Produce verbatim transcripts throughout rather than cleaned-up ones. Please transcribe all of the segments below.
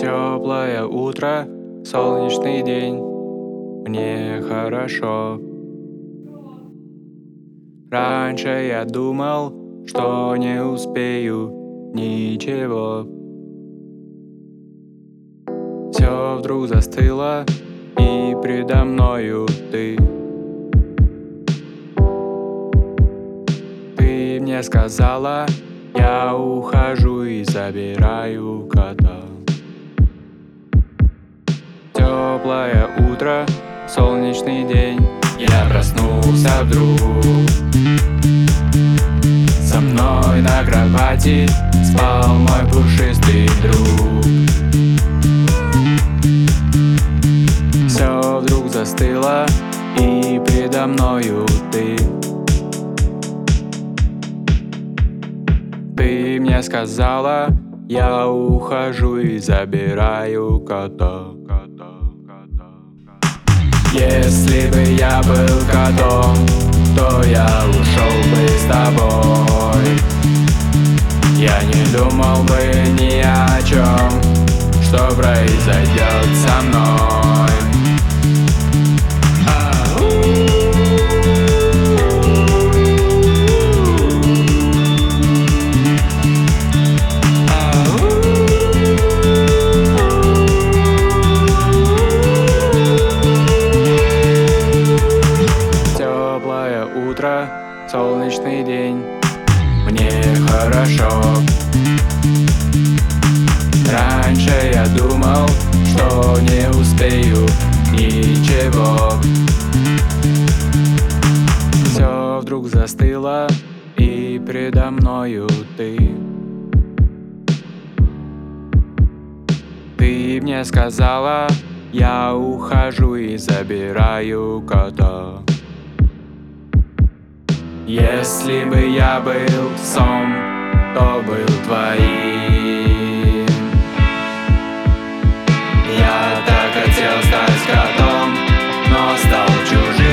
Теплое утро, солнечный день, мне хорошо. Раньше я думал, что не успею ничего. Все вдруг застыло, и предо мною ты. Ты мне сказала, я ухожу и забираю кота. Теплое утро, солнечный день, я проснулся вдруг. Со мной на кровати спал мой пушистый друг. Все вдруг застыло, и предо мною ты. Ты мне сказала, я ухожу и забираю кота. Если бы я был котом, то я ушел бы с тобой. Я не думал бы ни о чем, что произойдет со мной. Утро, солнечный день, мне хорошо. Раньше я думал, что не успею ничего. Все вдруг застыло, и предо мною ты. Ты мне сказала, я ухожу и забираю кота. Если бы я был псом, то был твоим. Я так хотел стать котом, но стал чужим.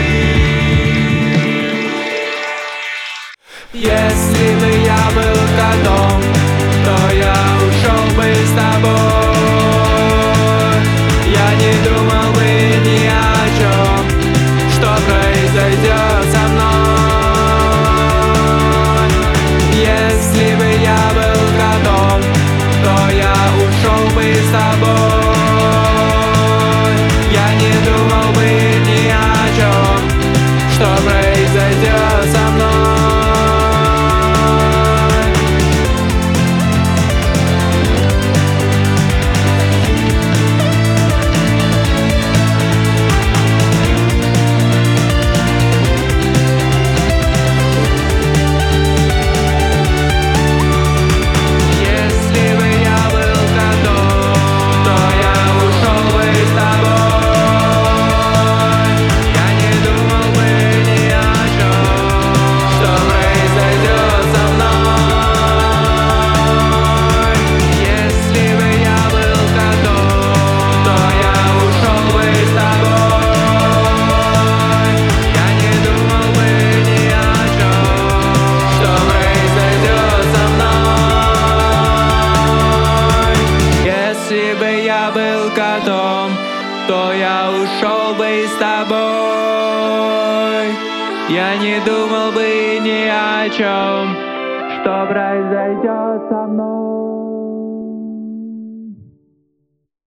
Если бы я был котом, то я ушел бы с тобой. Я не думал бы ни о чем, что произойдет со мной. Если бы я был котом, то я ушел бы с тобой. Я не думал бы ни о чем, что произойдет со мной. Если бы я был котом, то я ушел бы с тобой. Я не думал бы ни о чем, что произойдет со мной.